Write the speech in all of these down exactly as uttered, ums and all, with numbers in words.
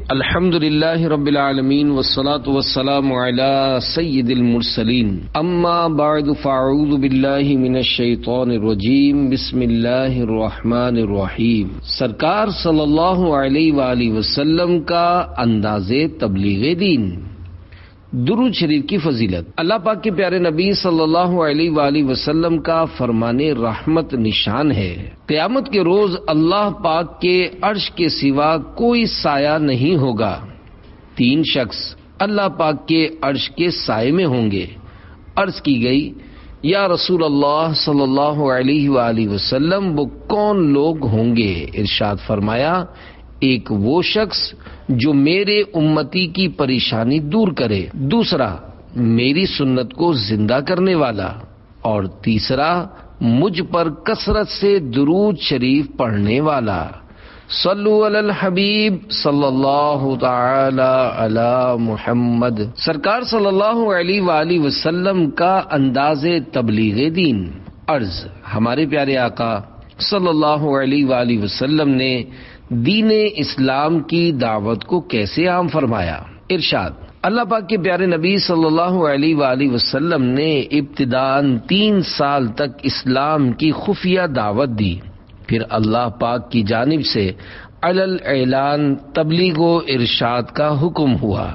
الحمد للہ رب العالمین والصلاة والسلام علی سید المرسلین اما بعد فاعوذ باللہ من الشیطان الرجیم بسم اللہ الرحمن الرحیم۔ سرکار صلی اللہ علیہ وآلہ وسلم کا انداز تبلیغ دین۔ درود شریف کی فضیلت۔ اللہ پاک کے پیارے نبی صلی اللہ علیہ وآلہ وسلم کا فرمان رحمت نشان ہے۔ قیامت کے روز اللہ پاک کے عرش کے سوا کوئی سایہ نہیں ہوگا۔ تین شخص اللہ پاک کے عرش کے سائے میں ہوں گے۔ عرض کی گئی یا رسول اللہ صلی اللہ علیہ وآلہ وسلم وہ کون لوگ ہوں گے؟ ارشاد فرمایا ایک وہ شخص جو میرے امتی کی پریشانی دور کرے، دوسرا میری سنت کو زندہ کرنے والا، اور تیسرا مجھ پر کثرت سے درود شریف پڑھنے والا۔ صلو علی الحبیب صلی اللہ تعالی علی محمد۔ سرکار صلی اللہ علیہ وآلہ وسلم کا انداز تبلیغ دین۔ عرض ہمارے پیارے آقا صلی اللہ علیہ وآلہ وسلم نے دین اسلام کی دعوت کو کیسے عام فرمایا؟ ارشاد اللہ پاک کے پیارے نبی صلی اللہ علیہ وآلہ وسلم نے ابتداءً تین سال تک اسلام کی خفیہ دعوت دی، پھر اللہ پاک کی جانب سے علل اعلان تبلیغ و ارشاد کا حکم ہوا۔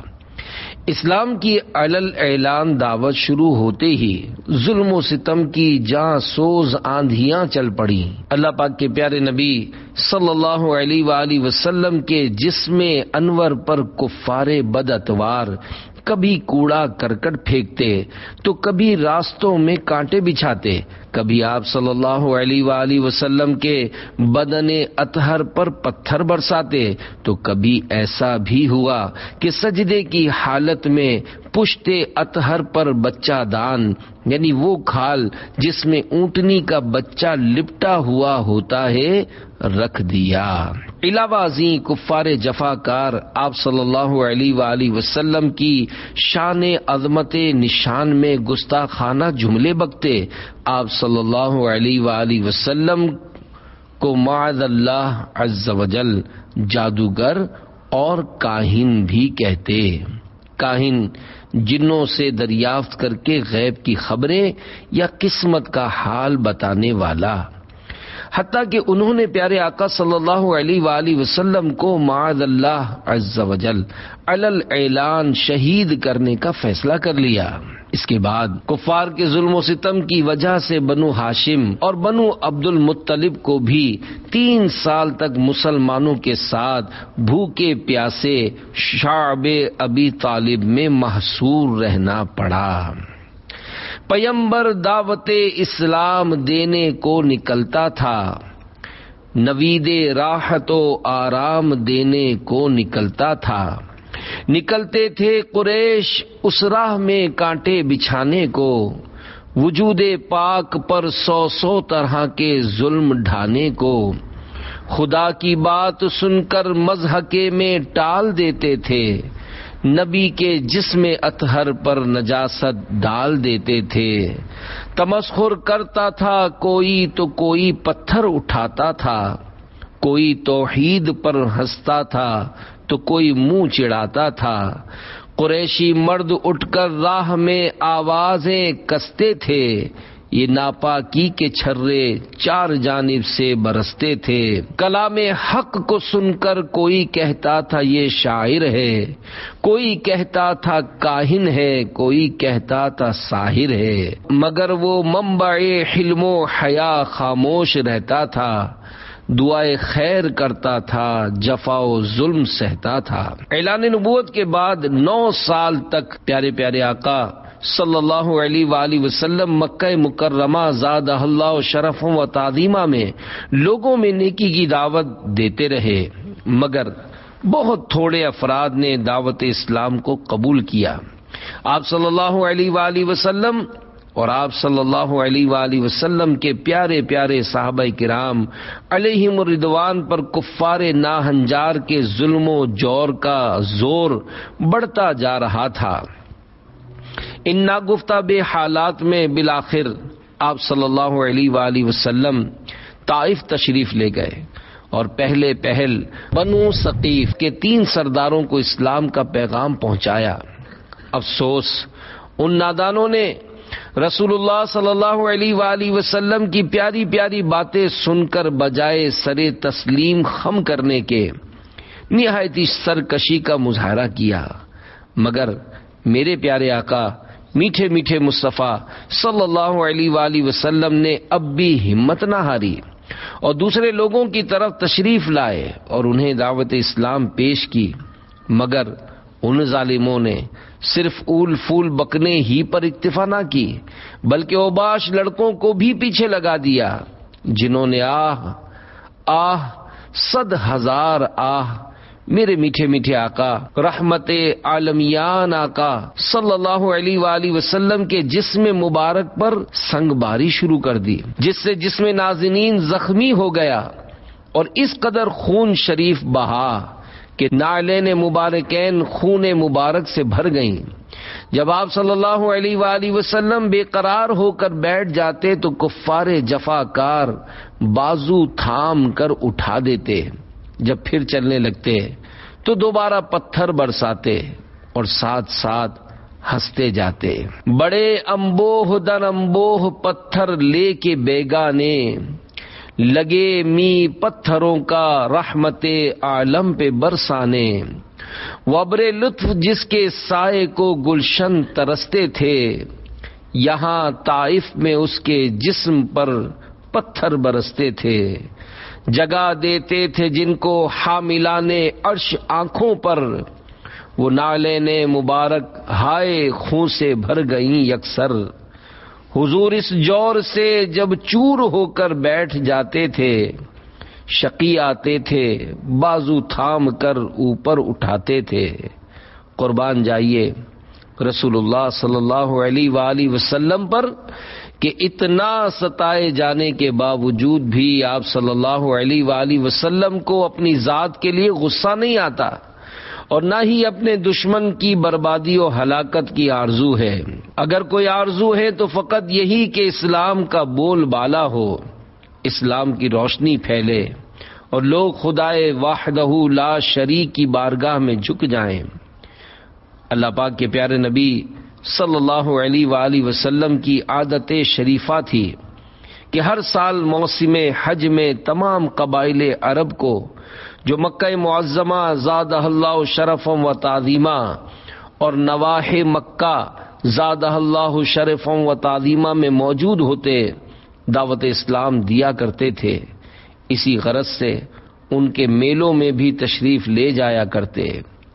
اسلام کی علل اعلان دعوت شروع ہوتے ہی ظلم و ستم کی جاں سوز آندھیاں چل پڑی۔ اللہ پاک کے پیارے نبی صلی اللہ علیہ وآلہ وسلم کے جسم انور پر کفار بد اتوار کبھی کوڑا کرکٹ پھینکتے تو کبھی راستوں میں کانٹے بچھاتے، کبھی آپ صلی اللہ علیہ وآلہ وسلم کے بدن اطہر پر پتھر برساتے تو کبھی ایسا بھی ہوا کہ سجدے کی حالت میں پشت اطہر پر بچہ دان یعنی وہ کھال جس میں اونٹنی کا بچہ لپٹا ہوا ہوتا ہے رکھ دیا۔ علاوہ ازیں کفار جفاکار آپ صلی اللہ علیہ وآلہ وسلم کی شان عظمت نشان میں گستاخانہ جملے بکتے، آپ صلی اللہ علیہ وآلہ وسلم کو معاذ اللہ عز وجل جادوگر اور کاہن بھی کہتے۔ کاہن جنوں سے دریافت کر کے غیب کی خبریں یا قسمت کا حال بتانے والا، حتیٰ کہ انہوں نے پیارے آقا صلی اللہ علیہ وآلہ وسلم کو معاذ اللہ عز وجل علل اعلان شہید کرنے کا فیصلہ کر لیا۔ اس کے بعد کفار کے ظلم و ستم کی وجہ سے بنو ہاشم اور بنو عبد المطلب کو بھی تین سال تک مسلمانوں کے ساتھ بھوکے پیاسے شعب ابی طالب میں محصور رہنا پڑا۔ پیمبر دعوت اسلام دینے کو نکلتا تھا، نوید راحت و آرام دینے کو نکلتا تھا۔ نکلتے تھے قریش اس راہ میں کانٹے بچھانے کو، وجود پاک پر سو سو طرح کے ظلم ڈھانے کو۔ خدا کی بات سن کر مضحکے میں ٹال دیتے تھے، نبی کے جسم اطہر پر نجاست ڈال دیتے تھے۔ تمسخر کرتا تھا کوئی تو کوئی پتھر اٹھاتا تھا، کوئی توحید پر ہنستا تھا تو کوئی منہ چڑھاتا تھا۔ قریشی مرد اٹھ کر راہ میں آوازیں کستے تھے، یہ ناپاکی کے چھرے چار جانب سے برستے تھے۔ کلام حق کو سن کر کوئی کہتا تھا یہ شاعر ہے، کوئی کہتا تھا کاہن ہے، کوئی کہتا تھا ساحر ہے، مگر وہ منبع حلم و حیا خاموش رہتا تھا، دعائے خیر کرتا تھا، جفا و ظلم سہتا تھا۔ اعلان نبوت کے بعد نو سال تک پیارے پیارے آقا صلی اللہ علیہ وآلہ وسلم مکہ مکرمہ زادہ اللہ شرف و تعظیمہ میں لوگوں میں نیکی کی دعوت دیتے رہے، مگر بہت تھوڑے افراد نے دعوت اسلام کو قبول کیا۔ آپ صلی اللہ علیہ وآلہ وسلم اور آپ صلی اللہ علیہ وآلہ وسلم کے پیارے پیارے صحابہ کرام علیہم الرضوان پر کفار ناہنجار کے ظلم و جور کا زور بڑھتا جا رہا تھا۔ ان ناگفتہ بے حالات میں بالآخر آپ صلی اللہ علیہ وآلہ وسلم طائف تشریف لے گئے اور پہلے پہل بنو ثقیف کے تین سرداروں کو اسلام کا پیغام پہنچایا۔ افسوس ان نادانوں نے رسول اللہ صلی اللہ علیہ وآلہ وسلم کی پیاری پیاری باتیں سن کر بجائے سر تسلیم خم کرنے کے نہایتی سرکشی کا مظاہرہ کیا، مگر میرے پیارے آقا میٹھے میٹھے مصطفیٰ صلی اللہ علیہ وآلہ وسلم نے اب بھی ہمت نہ ہاری اور دوسرے لوگوں کی طرف تشریف لائے اور انہیں دعوت اسلام پیش کی، مگر ان ظالموں نے صرف اول پھول بکنے ہی پر اکتفا نہ کی بلکہ اوباش لڑکوں کو بھی پیچھے لگا دیا، جنہوں نے آہ آہ صد ہزار آہ میرے میٹھے میٹھے آقا رحمت عالمیان آقا صلی اللہ علیہ وآلہ وسلم کے جسم مبارک پر سنگ باری شروع کر دی، جس سے جسم نازنین زخمی ہو گیا اور اس قدر خون شریف بہا کہ نعلین مبارکین خون مبارک سے بھر گئیں۔ جب آپ صلی اللہ علیہ وآلہ وسلم بے قرار ہو کر بیٹھ جاتے تو کفار جفاکار بازو تھام کر اٹھا دیتے، جب پھر چلنے لگتے تو دوبارہ پتھر برساتے اور ساتھ ساتھ ہنستے جاتے۔ بڑے امبوہ در امبوہ پتھر لے کے بیگانے، لگے می پتھروں کا رحمت عالم پہ برسانے، وبر لطف جس کے سائے کو گلشن ترستے تھے، یہاں طائف میں اس کے جسم پر پتھر برستے تھے، جگہ دیتے تھے جن کو حاملان عرش آنکھوں پر، وہ نالین مبارک ہائے خون سے بھر گئیں یکسر، حضور اس جور سے جب چور ہو کر بیٹھ جاتے تھے، شقی آتے تھے بازو تھام کر اوپر اٹھاتے تھے۔ قربان جائیے رسول اللہ صلی اللہ علیہ وآلہ وسلم پر کہ اتنا ستائے جانے کے باوجود بھی آپ صلی اللہ علیہ وآلہ وسلم کو اپنی ذات کے لیے غصہ نہیں آتا اور نہ ہی اپنے دشمن کی بربادی و ہلاکت کی آرزو ہے۔ اگر کوئی آرزو ہے تو فقط یہی کہ اسلام کا بول بالا ہو، اسلام کی روشنی پھیلے اور لوگ خدائے وحدہ لا شریک کی بارگاہ میں جھک جائیں۔ اللہ پاک کے پیارے نبی صلی اللہ علیہ وآلہ وسلم کی عادت شریفہ تھی کہ ہر سال موسم حج میں تمام قبائل عرب کو جو مکہ معظمہ زادہ اللہ شرفا و تعظیما اور نواحِ مکہ زادہ اللہ شرفا و تعظیما میں موجود ہوتے دعوت اسلام دیا کرتے تھے، اسی غرض سے ان کے میلوں میں بھی تشریف لے جایا کرتے۔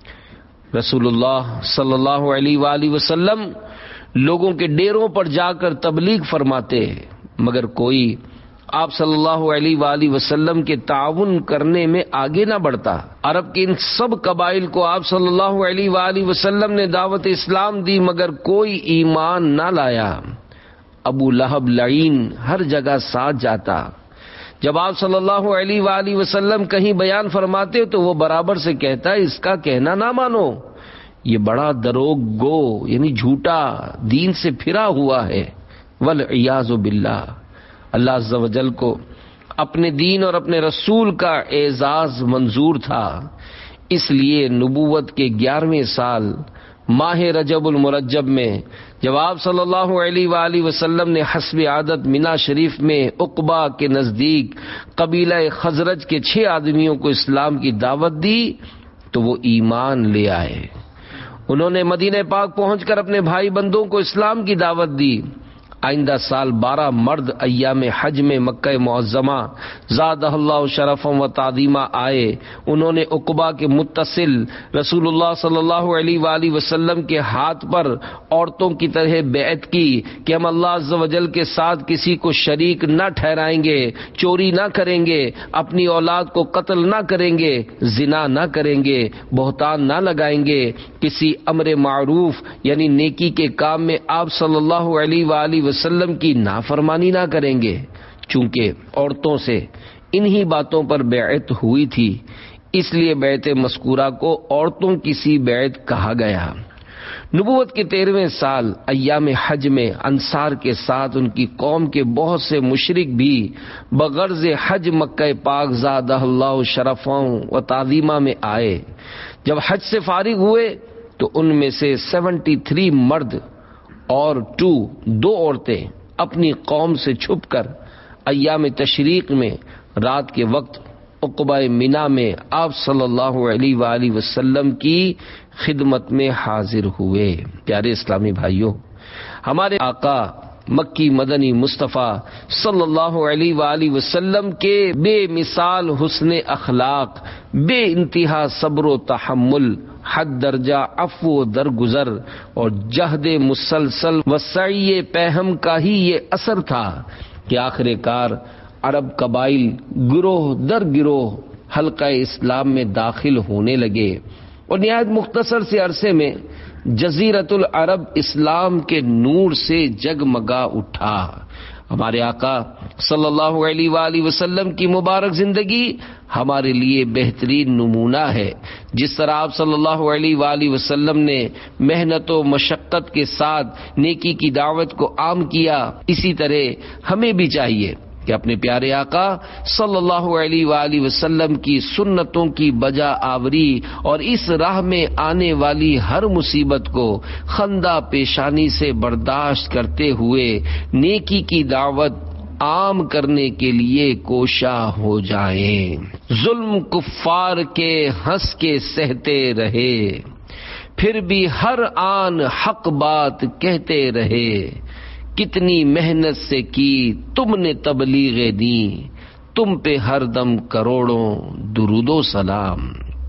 رسول اللہ صلی اللہ علیہ وآلہ وسلم لوگوں کے ڈیروں پر جا کر تبلیغ فرماتے، مگر کوئی آپ صلی اللہ علیہ وآلہ وسلم کے تعاون کرنے میں آگے نہ بڑھتا۔ عرب کے ان سب قبائل کو آپ صلی اللہ علیہ وآلہ وسلم نے دعوت اسلام دی مگر کوئی ایمان نہ لایا۔ ابو لہب لعین ہر جگہ ساتھ جاتا، جب آپ صلی اللہ علیہ وآلہ وسلم کہیں بیان فرماتے تو وہ برابر سے کہتا ہے اس کا کہنا نہ مانو، یہ بڑا دروغ گو یعنی جھوٹا دین سے پھرا ہوا ہے، والعیاذ باللہ۔ اللہ عز و جل کو اپنے دین اور اپنے رسول کا اعزاز منظور تھا، اس لیے نبوت کے گیارہویں سال ماہ رجب المرجب میں جب آپ صلی اللہ علیہ وآلہ وسلم نے حسب عادت مینا شریف میں عقبہ کے نزدیک قبیلہ خزرج کے چھ آدمیوں کو اسلام کی دعوت دی تو وہ ایمان لے آئے۔ انہوں نے مدینہ پاک پہنچ کر اپنے بھائی بندوں کو اسلام کی دعوت دی۔ آئندہ سال بارہ مرد ایام حج میں مکہ معظمہ زادہ اللہ شرفا و تعظیما آئے۔ انہوں نے عقبہ کے متصل رسول اللہ صلی اللہ علیہ وآلہ وسلم کے ہاتھ پر عورتوں کی طرح بیعت کی کہ ہم اللہ عز و جل کے ساتھ کسی کو شریک نہ ٹھہرائیں گے، چوری نہ کریں گے، اپنی اولاد کو قتل نہ کریں گے، زنا نہ کریں گے، بہتان نہ لگائیں گے، کسی امر معروف یعنی نیکی کے کام میں آپ صلی اللہ علیہ وآلہ وسلم کی نافرمانی نہ کریں گے۔ چونکہ عورتوں سے انہی باتوں پر بیعت ہوئی تھی اس لیے بیعت مذکورہ کو عورتوں کی سی بیعت کہا گیا۔ نبوت کے تیرہویں سال ایام حج میں انصار کے ساتھ ان کی قوم کے بہت سے مشرک بھی بغرض حج مکہ پاک زادہ اللہ شرفاں و تعظیمہ میں آئے. جب حج سے فارغ ہوئے تو ان میں سے سیونٹی تھری مرد اور ٹو دو عورتیں اپنی قوم سے چھپ کر ایام تشریق میں رات کے وقت عقبہ مینا میں آپ صلی اللہ علیہ وآلہ وسلم کی خدمت میں حاضر ہوئے. پیارے اسلامی بھائیوں، ہمارے آقا مکی مدنی مصطفیٰ صلی اللہ علیہ وآلہ وسلم کے بے مثال حسن اخلاق، بے انتہا صبر و تحمل، حد درجہ عفو و درگزر اور جہد مسلسل و سعی پہم کا ہی یہ اثر تھا کہ آخر کار عرب قبائل گروہ در گروہ حلقہ اسلام میں داخل ہونے لگے اور نہایت مختصر سے عرصے میں جزیرۃ العرب اسلام کے نور سے جگمگا اٹھا. ہمارے آقا صلی اللہ علیہ وآلہ وسلم کی مبارک زندگی ہمارے لیے بہترین نمونہ ہے. جس طرح آپ صلی اللہ علیہ وآلہ وسلم نے محنت و مشقت کے ساتھ نیکی کی دعوت کو عام کیا، اسی طرح ہمیں بھی چاہیے کہ اپنے پیارے آقا صلی اللہ علیہ وآلہ وسلم کی سنتوں کی بجا آوری اور اس راہ میں آنے والی ہر مصیبت کو خندہ پیشانی سے برداشت کرتے ہوئے نیکی کی دعوت عام کرنے کے لیے کوشاں ہو جائیں. ظلم کفار کے ہنس کے سہتے رہے، پھر بھی ہر آن حق بات کہتے رہے. کتنی محنت سے کی تم نے تبلیغ دی، تم پہ ہر دم کروڑوں درود و سلام.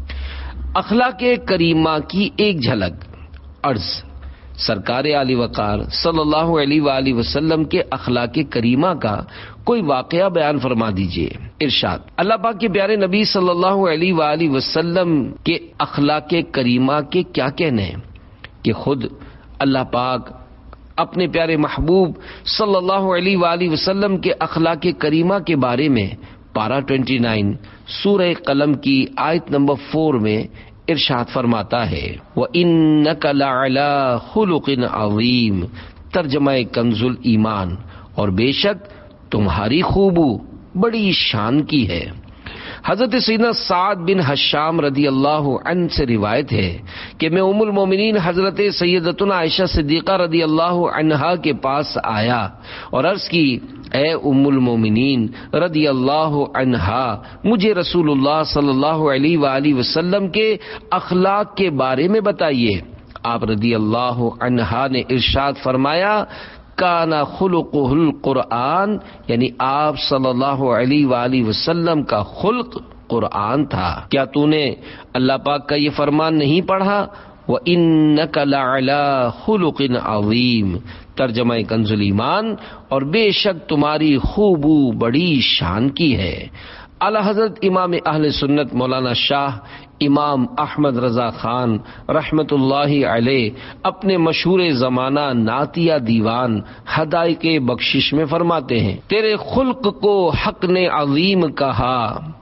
اخلاق کریمہ کی ایک جھلک. عرض، سرکار عالی وقار صلی اللہ علیہ وآلہ وسلم کے اخلاق کریمہ کا کوئی واقعہ بیان فرما دیجئے. ارشاد، اللہ پاک کے پیارے نبی صلی اللہ علیہ وآلہ وسلم کے اخلاق کریمہ کے کیا کہنے ہیں کہ خود اللہ پاک اپنے پیارے محبوب صلی اللہ علیہ وآلہ وسلم کے اخلاق کریمہ کے بارے میں پارہ انیس سورہ قلم کی آیت نمبر فور میں ارشاد فرماتا ہے، وَإِنَّكَ لَعَلَىٰ خُلُقٍ عَظِيمٍ، ترجمہ کنز الایمان، اور بے شک تمہاری خوبو بڑی شان کی ہے. حضرت سیدنا سعد بن حشام رضی اللہ عنہ سے روایت ہے کہ میں ام المومنین حضرت سیدتنا عائشہ صدیقہ رضی اللہ عنہا کے پاس آیا اور عرض کی، اے ام المومنین رضی اللہ عنہا، مجھے رسول اللہ صلی اللہ علیہ وآلہ وسلم کے اخلاق کے بارے میں بتائیے. آپ رضی اللہ عنہا نے ارشاد فرمایا، کانا خلقہ القرآن، یعنی آپ صلی اللہ علیہ وآلہ وسلم کا خلق قرآن تھا. کیا تو نے اللہ پاک کا یہ فرمان نہیں پڑھا؟ وَإِنَّكَ لَعَلَىٰ خُلُقٍ عَظِيمٍ، ترجمہ کنز الایمان، اور بے شک تمہاری خوبو بڑی شان کی ہے. اعلی حضرت امام اہل سنت مولانا شاہ امام احمد رضا خان رحمت اللہ علیہ اپنے مشہور زمانہ نعتیہ دیوان حدائق بخشش میں فرماتے ہیں، تیرے خلق کو حق نے عظیم کہا،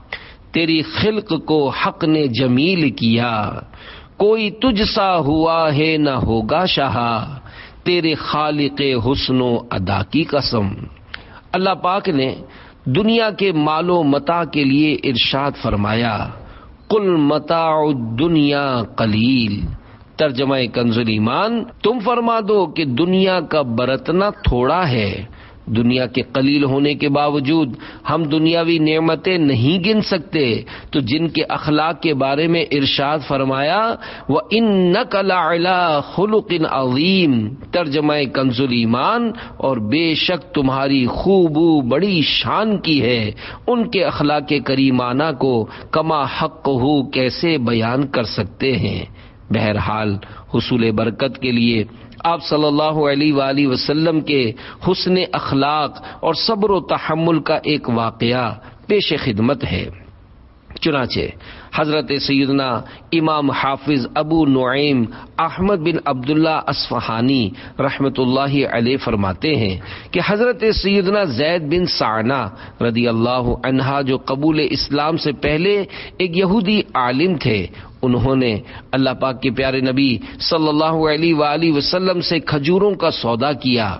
تیری خلق کو حق نے جمیل کیا، کوئی تجھ سا ہوا ہے نہ ہوگا شاہا، تیرے خالق حسن و ادا کی قسم. اللہ پاک نے دنیا کے مال و متاع کے لیے ارشاد فرمایا، قل متاع الدنیا قلیل، ترجمہ کنز الایمان، تم فرما دو کہ دنیا کا برتنا تھوڑا ہے. دنیا کے قلیل ہونے کے باوجود ہم دنیاوی نعمتیں نہیں گن سکتے، تو جن کے اخلاق کے بارے میں ارشاد فرمایا وَإِنَّكَ لَعَلَىٰ خُلُقٍ عَظِيمٍ، ترجمہ کنز الایمان، اور بے شک تمہاری خوبو بڑی شان کی ہے. ان کے اخلاق کریمانہ کو کما حقہ کیسے بیان کر سکتے ہیں. بہرحال حصول برکت کے لیے آپ صلی اللہ علیہ وآلہ وسلم کے حسن اخلاق اور صبر و تحمل کا ایک واقعہ پیش خدمت ہے. چنانچہ حضرت سیدنا امام حافظ ابو نعیم احمد بن عبداللہ اصفہانی رحمۃ اللہ علیہ فرماتے ہیں کہ حضرت سیدنا زید بن سعنہ رضی اللہ عنہ جو قبول اسلام سے پہلے ایک یہودی عالم تھے، انہوں نے اللہ پاک کے پیارے نبی صلی اللہ علیہ وآلہ وسلم سے کھجوروں کا سودا کیا۔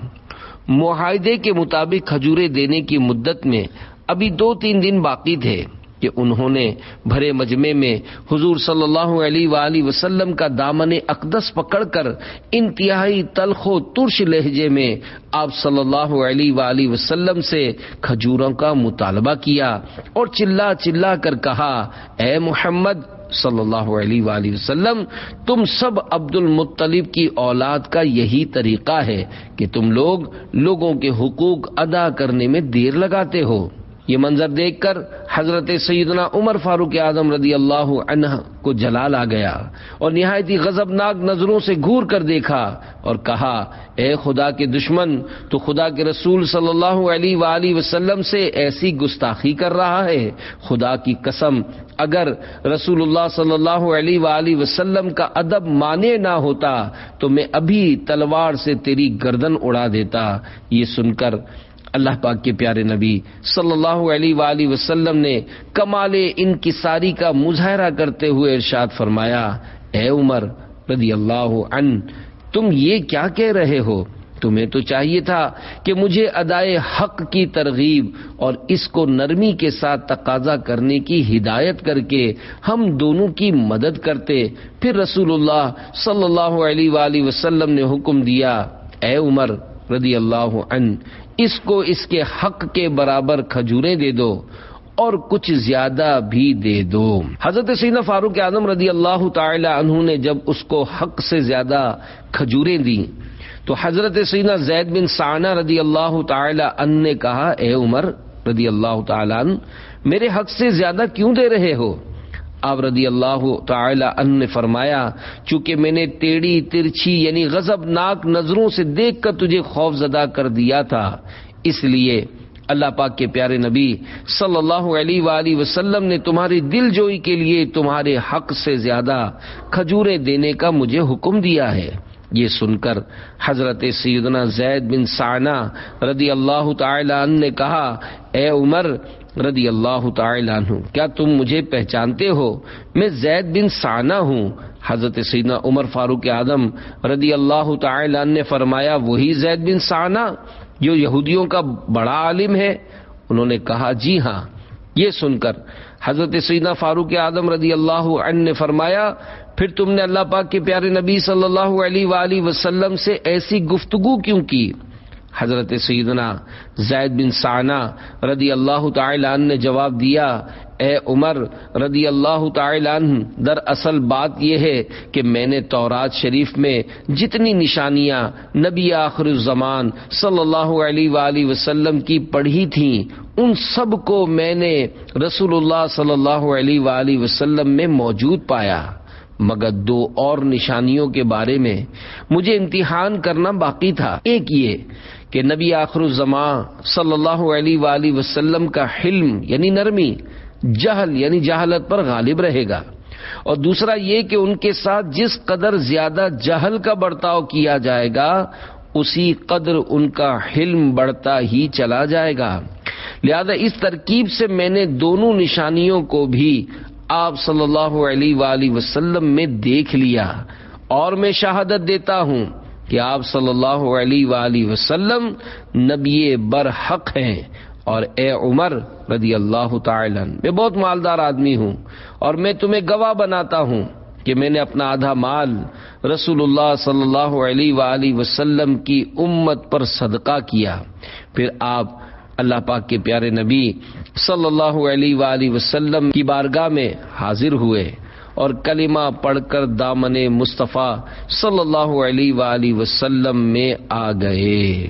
معاہدے کے مطابق کھجوریں دینے کی مدت میں ابھی دو تین دن باقی تھے کہ انہوں نے بھرے مجمع میں حضور صلی اللہ علیہ وآلہ وسلم کا دامن اقدس پکڑ کر انتہائی تلخ و ترش لہجے میں آپ صلی اللہ علیہ وآلہ وسلم سے کھجوروں کا مطالبہ کیا اور چلا چلا کر کہا، اے محمد صلی اللہ علیہ وآلہ وسلم، تم سب عبد المطلب کی اولاد کا یہی طریقہ ہے کہ تم لوگ لوگوں کے حقوق ادا کرنے میں دیر لگاتے ہو۔ یہ منظر دیکھ کر حضرت سیدنا عمر فاروق اعظم رضی اللہ عنہ کو جلال آ گیا اور نہایت ہی غضبناک نظروں سے گھور کر دیکھا اور کہا، اے خدا کے دشمن، تو خدا کے رسول صلی اللہ علیہ وآلہ وسلم سے ایسی گستاخی کر رہا ہے؟ خدا کی قسم، اگر رسول اللہ صلی اللہ علیہ وآلہ وسلم کا ادب مانے نہ ہوتا تو میں ابھی تلوار سے تیری گردن اڑا دیتا۔ یہ سن کر اللہ پاک کے پیارے نبی صلی اللہ علیہ وآلہ وسلم نے کمال انکساری کا مظاہرہ کرتے ہوئے ارشاد فرمایا، اے عمر رضی اللہ عنہ، تم یہ کیا کہہ رہے ہو؟ تمہیں تو چاہیے تھا کہ مجھے ادائے حق کی ترغیب اور اس کو نرمی کے ساتھ تقاضا کرنے کی ہدایت کر کے ہم دونوں کی مدد کرتے۔ پھر رسول اللہ صلی اللہ علیہ وآلہ وسلم نے حکم دیا، اے عمر رضی اللہ عنہ، اس کو اس کے حق کے برابر کھجوریں دے دو اور کچھ زیادہ بھی دے دو۔ حضرت سیدنا فاروق اعظم رضی اللہ تعالی عنہ نے جب اس کو حق سے زیادہ کھجوریں دیں تو حضرت سیدنا زید بن سعنہ رضی اللہ تعالی عنہ نے کہا، اے عمر رضی اللہ تعالی عنہ، میرے حق سے زیادہ کیوں دے رہے ہو؟ آپ رضی اللہ تعالی عنہ نے فرمایا، چونکہ میں نے ٹیڑھی ترچھی یعنی غضبناک نظروں سے دیکھ کر تجھے خوف زدہ کر دیا تھا، اس لیے اللہ پاک کے پیارے نبی صلی اللہ علیہ وآلہ وسلم نے تمہاری دل جوئی کے لیے تمہارے حق سے زیادہ کھجوریں دینے کا مجھے حکم دیا ہے۔ یہ سن کر حضرت سیدنا زید بن سعنہ رضی اللہ تعالی عنہ نے کہا، اے عمر رضی اللہ تعالی عنہ، کیا تم مجھے پہچانتے ہو؟ میں زید بن سعنہ ہوں۔ حضرت سیدنا عمر فاروق اعظم رضی اللہ تعالی عنہ نے فرمایا، وہی زید بن سعنہ جو یہودیوں کا بڑا عالم ہے؟ انہوں نے کہا، جی ہاں۔ یہ سن کر حضرت سیدنا فاروق اعظم رضی اللہ عنہ نے فرمایا، پھر تم نے اللہ پاک کے پیارے نبی صلی اللہ علیہ وآلہ وسلم سے ایسی گفتگو کیوں کی؟ حضرت سیدنا زید بن سعنہ رضی اللہ تعالی عنہ نے جواب دیا، اے عمر رضی اللہ تعالی عنہ، دراصل بات یہ ہے کہ میں نے تورات شریف میں جتنی نشانیاں نبی آخر الزمان صلی اللہ علیہ وآلہ وسلم کی پڑھی تھیں ان سب کو میں نے رسول اللہ صلی اللہ علیہ وآلہ وسلم میں موجود پایا، مگر دو اور نشانیوں کے بارے میں مجھے امتحان کرنا باقی تھا۔ ایک یہ کہ نبی آخر الزمان صلی اللہ علیہ وآلہ وسلم کا حلم یعنی نرمی جہل یعنی جہالت پر غالب رہے گا، اور دوسرا یہ کہ ان کے ساتھ جس قدر زیادہ جہل کا برتاؤ کیا جائے گا اسی قدر ان کا حلم بڑھتا ہی چلا جائے گا۔ لہذا اس ترکیب سے میں نے دونوں نشانیوں کو بھی آپ صلی اللہ علیہ وآلہ وسلم میں دیکھ لیا، اور میں شہادت دیتا ہوں کہ آپ صلی اللہ علیہ وآلہ وسلم نبی برحق ہیں، اور اے عمر رضی اللہ تعالی عنہ، میں بہت مالدار آدمی ہوں اور میں تمہیں گواہ بناتا ہوں کہ میں نے اپنا آدھا مال رسول اللہ صلی اللہ علیہ وآلہ وسلم کی امت پر صدقہ کیا۔ پھر آپ اللہ پاک کے پیارے نبی صلی اللہ علیہ وآلہ وسلم کی بارگاہ میں حاضر ہوئے اور کلمہ پڑھ کر دامن مصطفیٰ صلی اللہ علیہ وآلہ وسلم میں آ گئے۔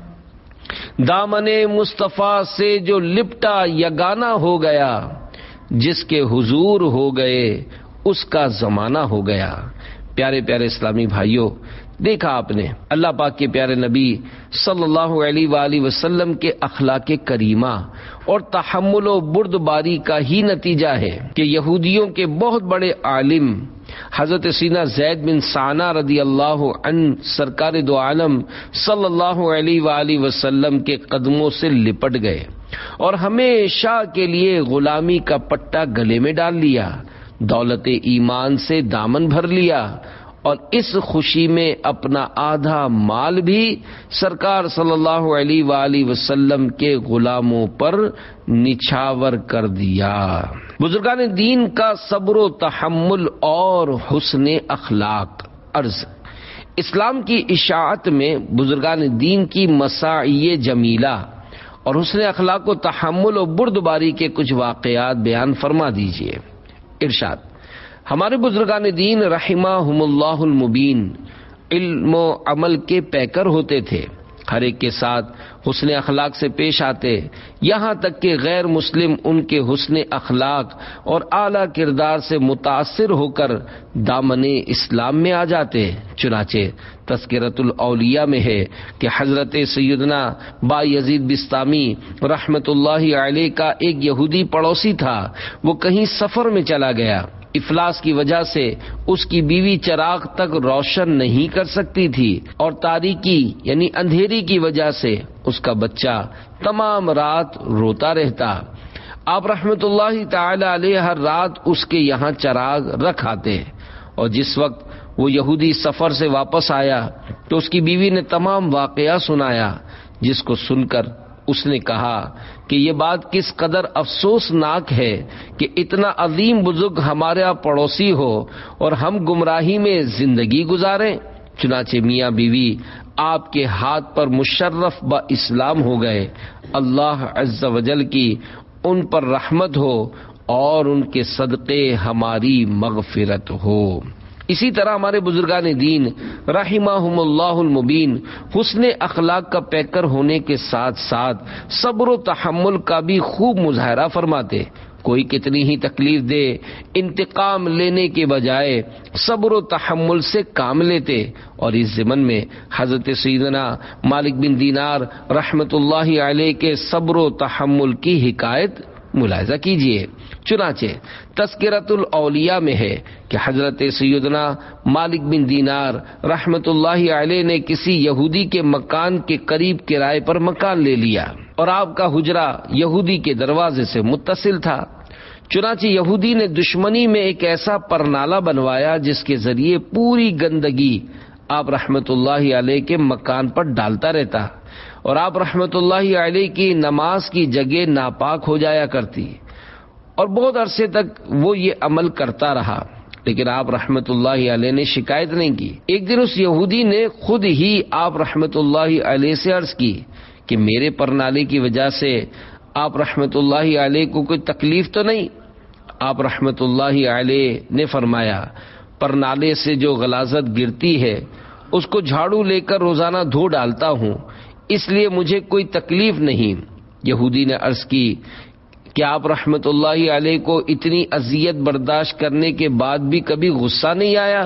دامن مصطفیٰ سے جو لپٹا یگانہ ہو گیا، جس کے حضور ہو گئے اس کا زمانہ ہو گیا۔ پیارے پیارے اسلامی بھائیوں، دیکھا آپ نے اللہ پاک کے پیارے نبی صلی اللہ علیہ وآلہ وسلم کے اخلاق کریمہ اور تحمل و بردباری کا ہی نتیجہ ہے کہ یہودیوں کے بہت بڑے عالم حضرت سیدنا زید بن ثانہ رضی اللہ عنہ سرکار دو عالم صلی اللہ علیہ وآلہ وسلم کے قدموں سے لپٹ گئے اور ہمیشہ کے لیے غلامی کا پٹا گلے میں ڈال لیا، دولت ایمان سے دامن بھر لیا اور اس خوشی میں اپنا آدھا مال بھی سرکار صلی اللہ علیہ وآلہ وسلم کے غلاموں پر نچھاور کر دیا۔ بزرگان دین کا صبر و تحمل اور حسن اخلاق۔ عرض اسلام کی اشاعت میں بزرگان دین کی مساعی جمیلہ اور حسن اخلاق و تحمل و بردباری کے کچھ واقعات بیان فرما دیجیے۔ ارشاد، ہمارے بزرگان دین رحمہم اللہ المبین علم و عمل کے پیکر ہوتے تھے، ہر ایک کے ساتھ حسن اخلاق سے پیش آتے، یہاں تک کہ غیر مسلم ان کے حسن اخلاق اور اعلیٰ کردار سے متاثر ہو کر دامن اسلام میں آ جاتے۔ چنانچہ تذکرۃ الاولیاء میں ہے کہ حضرت سیدنا با یزید بسطامی رحمت اللہ علیہ کا ایک یہودی پڑوسی تھا، وہ کہیں سفر میں چلا گیا، افلاس کی وجہ سے اس کی بیوی چراغ تک روشن نہیں کر سکتی تھی اور تاریکی یعنی اندھیری کی وجہ سے اس کا بچہ تمام رات روتا رہتا۔ آپ رحمت اللہ تعالی علیہ ہر رات اس کے یہاں چراغ رکھ آتے اور جس وقت وہ یہودی سفر سے واپس آیا تو اس کی بیوی نے تمام واقعہ سنایا، جس کو سن کر اس نے کہا کہ یہ بات کس قدر افسوسناک ہے کہ اتنا عظیم بزرگ ہمارا پڑوسی ہو اور ہم گمراہی میں زندگی گزاریں۔ چنانچہ میاں بیوی آپ کے ہاتھ پر مشرف با اسلام ہو گئے۔ اللہ عز و جل کی ان پر رحمت ہو اور ان کے صدقے ہماری مغفرت ہو۔ اسی طرح ہمارے بزرگان دین رحمہم اللہ المبین حسن اخلاق کا پیکر ہونے کے ساتھ ساتھ صبر و تحمل کا بھی خوب مظاہرہ فرماتے۔ کوئی کتنی ہی تکلیف دے، انتقام لینے کے بجائے صبر و تحمل سے کام لیتے، اور اس ضمن میں حضرت سیدنا مالک بن دینار رحمت اللہ علیہ کے صبر و تحمل کی حکایت ملاحظہ کیجیے۔ چنانچہ تذکرۃ الاولیاء میں ہے کہ حضرت سیدنا مالک بن دینار رحمت اللہ علیہ نے کسی یہودی کے مکان کے قریب کرائے پر مکان لے لیا اور آپ کا حجرہ یہودی کے دروازے سے متصل تھا۔ چنانچہ یہودی نے دشمنی میں ایک ایسا پرنالہ بنوایا جس کے ذریعے پوری گندگی آپ رحمت اللہ علیہ کے مکان پر ڈالتا رہتا اور آپ رحمت اللہ علیہ کی نماز کی جگہ ناپاک ہو جایا کرتی، اور بہت عرصے تک وہ یہ عمل کرتا رہا، لیکن آپ رحمت اللہ علیہ نے شکایت نہیں کی۔ ایک دن اس یہودی نے خود ہی آپ رحمت اللہ علیہ سے عرض کی کہ میرے پرنالے کی وجہ سے آپ رحمت اللہ علیہ کو کوئی تکلیف تو نہیں؟ آپ رحمت اللہ علیہ نے فرمایا، پرنالے سے جو غلاظت گرتی ہے اس کو جھاڑو لے کر روزانہ دھو ڈالتا ہوں، اس لیے مجھے کوئی تکلیف نہیں۔ یہودی نے عرض کی کہ آپ رحمت اللہ علیہ کو اتنی اذیت برداشت کرنے کے بعد بھی کبھی غصہ نہیں آیا؟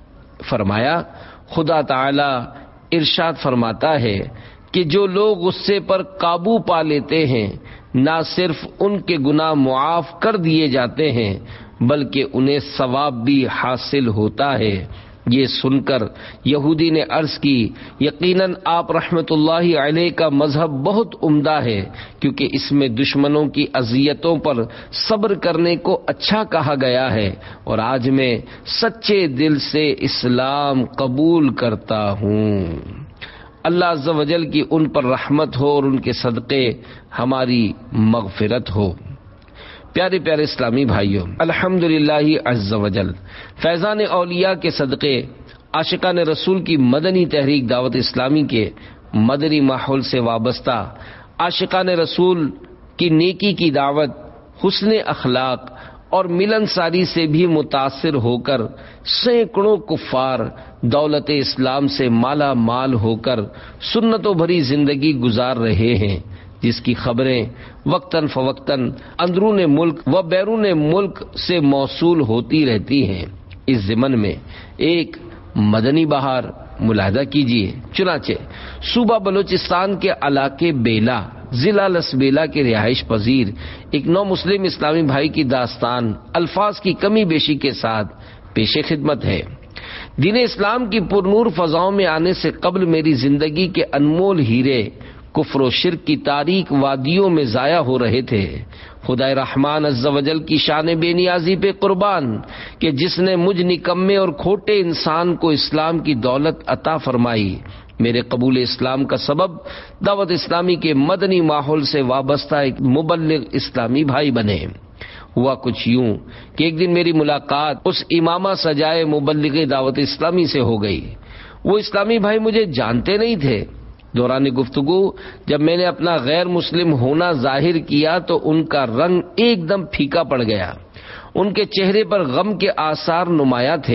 فرمایا، خدا تعالی ارشاد فرماتا ہے کہ جو لوگ غصے پر قابو پا لیتے ہیں نہ صرف ان کے گناہ معاف کر دیے جاتے ہیں بلکہ انہیں ثواب بھی حاصل ہوتا ہے۔ یہ سن کر یہودی نے عرض کی، یقیناً آپ رحمت اللہ علیہ کا مذہب بہت عمدہ ہے، کیونکہ اس میں دشمنوں کی اذیتوں پر صبر کرنے کو اچھا کہا گیا ہے، اور آج میں سچے دل سے اسلام قبول کرتا ہوں۔ اللہ عز و جل کی ان پر رحمت ہو اور ان کے صدقے ہماری مغفرت ہو۔ پیارے پیارے اسلامی بھائیوں، الحمدللہ عز و جل فیضان اولیاء کے صدقے عاشقان رسول کی مدنی تحریک دعوت اسلامی کے مدنی ماحول سے وابستہ عاشقان رسول کی نیکی کی دعوت، حسن اخلاق اور ملن ساری سے بھی متاثر ہو کر سینکڑوں کفار دولت اسلام سے مالا مال ہو کر سنتوں بھری زندگی گزار رہے ہیں، جس کی خبریں وقتاً فوقتاً اندرون ملک و بیرون ملک سے موصول ہوتی رہتی ہیں۔ اس ضمن میں ایک مدنی بہار ملاحظہ کیجیے۔ چنانچہ صوبہ بلوچستان کے علاقے بیلا، ضلع لسبیلا کے رہائش پذیر ایک نو مسلم اسلامی بھائی کی داستان الفاظ کی کمی بیشی کے ساتھ پیش خدمت ہے۔ دین اسلام کی پرنور فضاؤں میں آنے سے قبل میری زندگی کے انمول ہیرے کفر و شرک کی تاریک وادیوں میں ضائع ہو رہے تھے۔ خدائے رحمان عز و جل کی شان بے نیازی پہ قربان کہ جس نے مجھ نکمے اور کھوٹے انسان کو اسلام کی دولت عطا فرمائی۔ میرے قبول اسلام کا سبب دعوت اسلامی کے مدنی ماحول سے وابستہ ایک مبلغ اسلامی بھائی بنے۔ ہوا کچھ یوں کہ ایک دن میری ملاقات اس امامہ سجائے مبلغ دعوت اسلامی سے ہو گئی۔ وہ اسلامی بھائی مجھے جانتے نہیں تھے۔ دوران گفتگو جب میں نے اپنا غیر مسلم ہونا ظاہر کیا تو ان کا رنگ ایک دم پھیکا پڑ گیا، ان کے چہرے پر غم کے آثار نمایاں تھے۔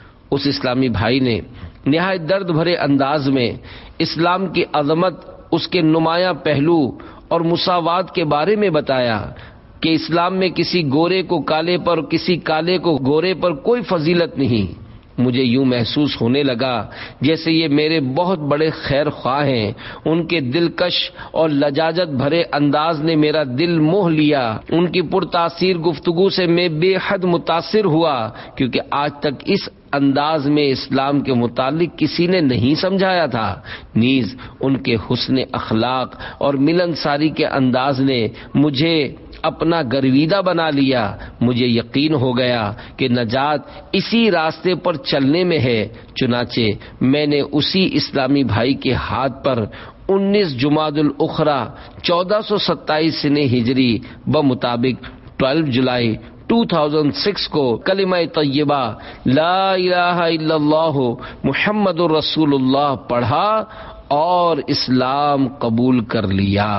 اس اسلامی بھائی نے نہایت درد بھرے انداز میں اسلام کی عظمت، اس کے نمایاں پہلو اور مساوات کے بارے میں بتایا کہ اسلام میں کسی گورے کو کالے پر، کسی کالے کو گورے پر کوئی فضیلت نہیں۔ مجھے یوں محسوس ہونے لگا جیسے یہ میرے بہت بڑے خیر خواہ ہیں۔ ان کے دلکش اور لجاجت بھرے انداز نے میرا دل موہ لیا۔ ان کی پرتاثیر گفتگو سے میں بے حد متاثر ہوا، کیونکہ آج تک اس انداز میں اسلام کے متعلق کسی نے نہیں سمجھایا تھا۔ نیز ان کے حسن اخلاق اور ملنساری کے انداز نے مجھے اپنا گرویدہ بنا لیا۔ مجھے یقین ہو گیا کہ نجات اسی راستے پر چلنے میں ہے۔ چنانچہ میں نے اسی اسلامی بھائی کے ہاتھ پر انیس جمادی الاخری چودہ سو ستائیس سنہ ہجری بمطابق بارہ جولائی دو ہزار چھ کو کلمہ طیبہ لا الہ الا اللہ محمد رسول اللہ پڑھا اور اسلام قبول کر لیا۔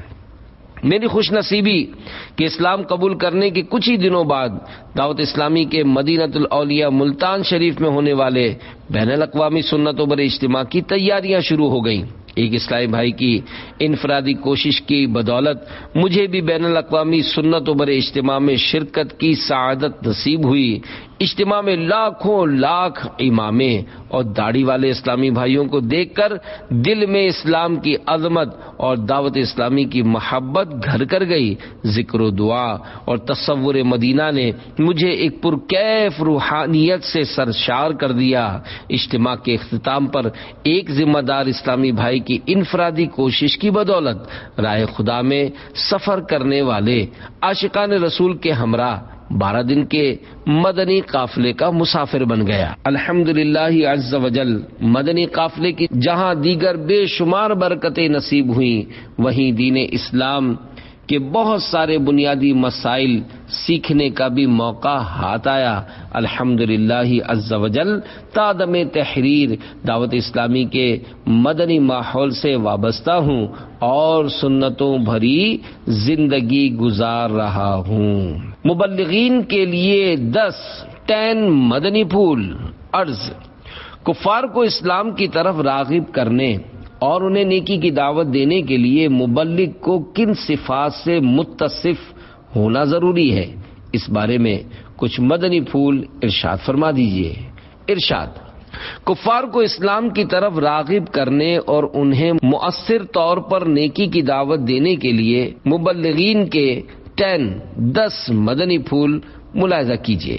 میری خوش نصیبی کہ اسلام قبول کرنے کے کچھ ہی دنوں بعد دعوت اسلامی کے مدینۃ الاولیاء ملتان شریف میں ہونے والے بین الاقوامی سنت و بر اجتماع کی تیاریاں شروع ہو گئیں۔ ایک اسلامی بھائی کی انفرادی کوشش کی بدولت مجھے بھی بین الاقوامی سنت و بر اجتماع میں شرکت کی سعادت نصیب ہوئی۔ اجتماع میں لاکھوں لاکھ امامے اور داڑھی والے اسلامی بھائیوں کو دیکھ کر دل میں اسلام کی عظمت اور دعوت اسلامی کی محبت گھر کر گئی۔ ذکر و دعا اور تصور مدینہ نے مجھے ایک پرکیف روحانیت سے سرشار کر دیا۔ اجتماع کے اختتام پر ایک ذمہ دار اسلامی بھائی کی انفرادی کوشش کی بدولت راہ خدا میں سفر کرنے والے عاشقان رسول کے ہمراہ بارہ دن کے مدنی قافلے کا مسافر بن گیا۔ الحمدللہ عز و جل مدنی قافلے کی جہاں دیگر بے شمار برکتیں نصیب ہوئیں، وہیں دین اسلام کے بہت سارے بنیادی مسائل سیکھنے کا بھی موقع ہاتھ آیا۔ الحمدللہ عز و جل تا دم تحریر دعوت اسلامی کے مدنی ماحول سے وابستہ ہوں اور سنتوں بھری زندگی گزار رہا ہوں۔ مبلغین کے لیے دس ٹین مدنی پھول۔ عرض کفار کو اسلام کی طرف راغب کرنے اور انہیں نیکی کی دعوت دینے کے لیے مبلغ کو کن صفات سے متصف ہونا ضروری ہے، اس بارے میں کچھ مدنی پھول ارشاد فرما دیجیے۔ ارشاد کفار کو اسلام کی طرف راغب کرنے اور انہیں مؤثر طور پر نیکی کی دعوت دینے کے لیے مبلغین کے ٹین دس مدنی پھول ملاحظہ کیجیے۔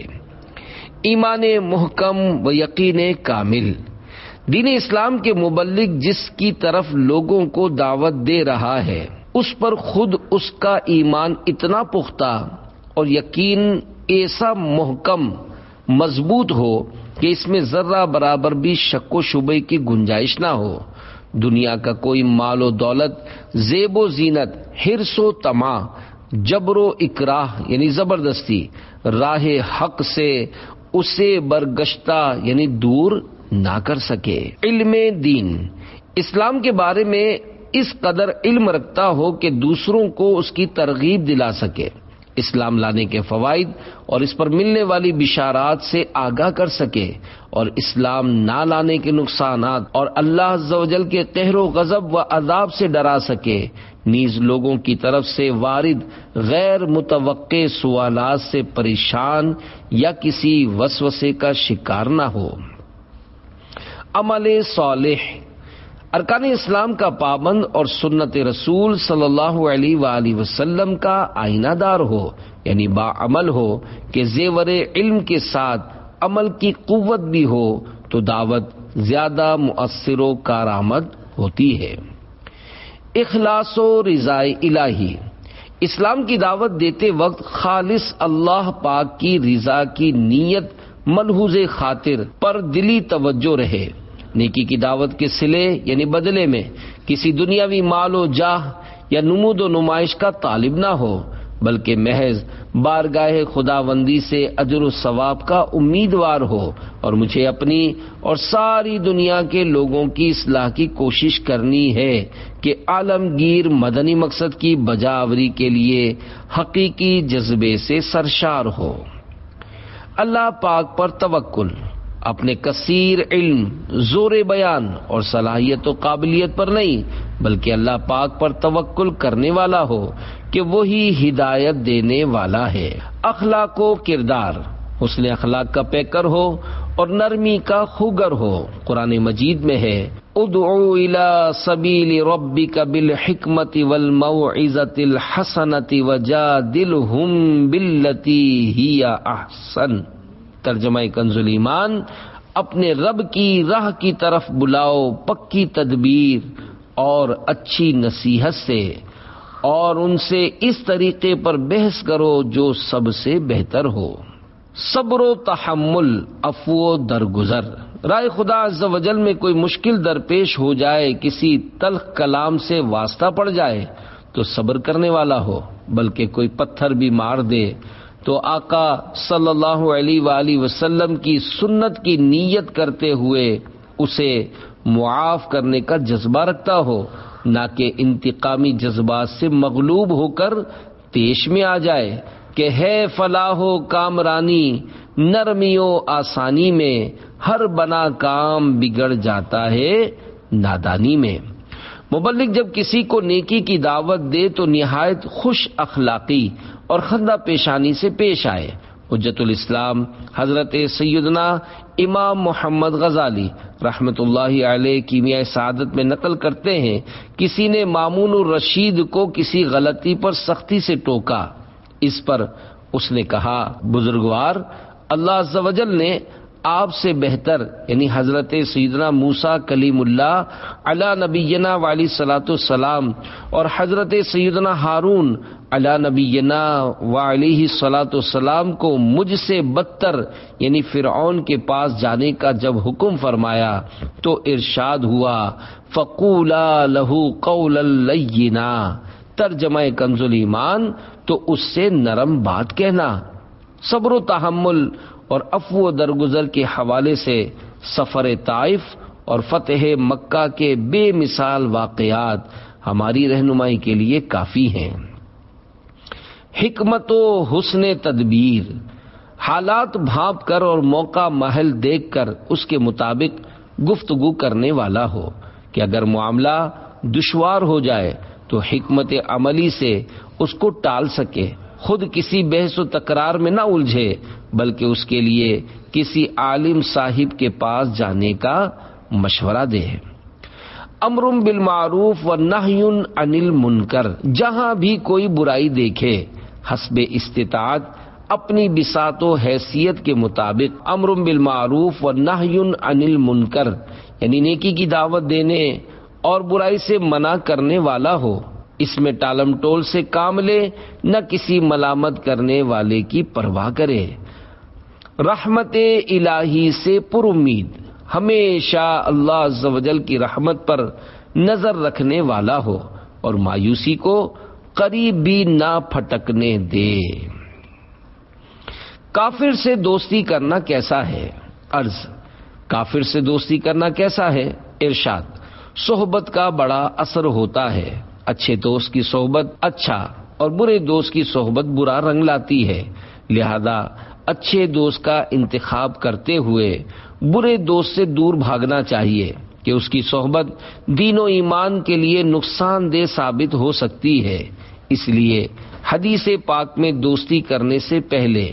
ایمان محکم و یقین کامل۔ دین اسلام کے مبلغ جس کی طرف لوگوں کو دعوت دے رہا ہے اس پر خود اس کا ایمان اتنا پختہ اور یقین ایسا محکم مضبوط ہو کہ اس میں ذرہ برابر بھی شک و شبے کی گنجائش نہ ہو۔ دنیا کا کوئی مال و دولت، زیب و زینت، حرص و طمع، جبر و اکراہ یعنی زبردستی راہ حق سے اسے برگشتہ یعنی دور نہ کر سکے۔ علم دین اسلام کے بارے میں اس قدر علم رکھتا ہو کہ دوسروں کو اس کی ترغیب دلا سکے، اسلام لانے کے فوائد اور اس پر ملنے والی بشارات سے آگاہ کر سکے، اور اسلام نہ لانے کے نقصانات اور اللہ عز و جل کے قہر و غضب و عذاب سے ڈرا سکے، نیز لوگوں کی طرف سے وارد غیر متوقع سوالات سے پریشان یا کسی وسوسے کا شکار نہ ہو۔ عمل صالح، ارکان اسلام کا پابند اور سنت رسول صلی اللہ علیہ وآلہ وسلم کا آئینہ دار ہو، یعنی باعمل ہو کہ زیور علم کے ساتھ عمل کی قوت بھی ہو تو دعوت زیادہ مؤثر و کارآمد ہوتی ہے۔ اخلاص و رضا الہی، اسلام کی دعوت دیتے وقت خالص اللہ پاک کی رضا کی نیت ملحوظ خاطر پر دلی توجہ رہے۔ نیکی کی دعوت کے صلے یعنی بدلے میں کسی دنیاوی مال و جاہ یا نمود و نمائش کا طالب نہ ہو، بلکہ محض بارگاہ خداوندی سے اجر و ثواب کا امیدوار ہو، اور مجھے اپنی اور ساری دنیا کے لوگوں کی اصلاح کی کوشش کرنی ہے کہ عالمگیر مدنی مقصد کی بجاوری کے لیے حقیقی جذبے سے سرشار ہو۔ اللہ پاک پر توکل، اپنے کثیر علم، زور بیان اور صلاحیت و قابلیت پر نہیں بلکہ اللہ پاک پر توکل کرنے والا ہو کہ وہی ہدایت دینے والا ہے۔ اخلاق و کردار، حسن اخلاق کا پیکر ہو اور نرمی کا خوگر ہو۔ قرآن مجید میں ہے ادعو الی سبیل ربک بالحکمت والموعظۃ الحسنۃ وجادلہم باللتی ہی احسن۔ ترجمہ کنز الایمان، اپنے رب کی راہ کی طرف بلاؤ پکی تدبیر اور اچھی نصیحت سے، اور ان سے اس طریقے پر بحث کرو جو سب سے بہتر ہو۔ صبر و تحمل، عفو و درگزر، رائے خدا عز و جل میں کوئی مشکل درپیش ہو جائے، کسی تلخ کلام سے واسطہ پڑ جائے تو صبر کرنے والا ہو، بلکہ کوئی پتھر بھی مار دے تو آقا صلی اللہ علیہ وآلہ وسلم کی سنت کی نیت کرتے ہوئے اسے معاف کرنے کا جذبہ رکھتا ہو، نہ کہ انتقامی جذبات سے مغلوب ہو کر پیش میں آ جائے کہ ہے فلاح و کامرانی نرمی و آسانی میں، ہر بنا کام بگڑ جاتا ہے نادانی میں۔ مبلغ جب کسی کو نیکی کی دعوت دے تو نہایت خوش اخلاقی اور خندہ پیشانی سے پیش آئے۔ حجت الاسلام حضرت سیدنا امام محمد غزالی رحمت اللہ علیہ کیمیائے سعادت میں نقل کرتے ہیں، کسی نے مامون الرشید کو کسی غلطی پر سختی سے ٹوکا، اس پر اس نے کہا بزرگوار، اللہ عز و جل نے آپ سے بہتر یعنی حضرت سیدنا موسیٰ کلیم اللہ علی نبینا وعلی صلاۃ السلام اور حضرت سیدنا ہارون علی نبینا وعلیہ صلاۃ السلام کو مجھ سے بدتر یعنی فرعون کے پاس جانے کا جب حکم فرمایا تو ارشاد ہوا فقولا لہ قولا لینا، ترجمہ کنز الایمان، تو اس سے نرم بات کہنا۔ صبر و تحمل اور عفو و درگزر کے حوالے سے سفر طائف اور فتح مکہ کے بے مثال واقعات ہماری رہنمائی کے لیے کافی ہیں۔ حکمت و حسن تدبیر، حالات بھانپ کر اور موقع محل دیکھ کر اس کے مطابق گفتگو کرنے والا ہو کہ اگر معاملہ دشوار ہو جائے تو حکمت عملی سے اس کو ٹال سکے، خود کسی بحث و تکرار میں نہ الجھے بلکہ اس کے لیے کسی عالم صاحب کے پاس جانے کا مشورہ دے۔ امر بالمعروف و نہی عن المنکر، جہاں بھی کوئی برائی دیکھے حسب استطاعت اپنی بساط و حیثیت کے مطابق امر بالمعروف و نہی عن المنکر یعنی نیکی کی دعوت دینے اور برائی سے منع کرنے والا ہو، اس میں ٹالم ٹول سے کام لے، نہ کسی ملامت کرنے والے کی پرواہ کرے۔ رحمت الہی سے پر امید، ہمیشہ اللہ عز و جل کی رحمت پر نظر رکھنے والا ہو اور مایوسی کو قریب بھی نہ پھٹکنے دے۔ کافر سے دوستی کرنا کیسا ہے؟ عرض، کافر سے دوستی کرنا کیسا ہے؟ ارشاد، صحبت کا بڑا اثر ہوتا ہے، اچھے دوست کی صحبت اچھا اور برے دوست کی صحبت برا رنگ لاتی ہے، لہذا اچھے دوست کا انتخاب کرتے ہوئے برے دوست سے دور بھاگنا چاہیے کہ اس کی صحبت دین و ایمان کے لیے نقصان دہ ثابت ہو سکتی ہے۔ اس لیے حدیث پاک میں دوستی کرنے سے پہلے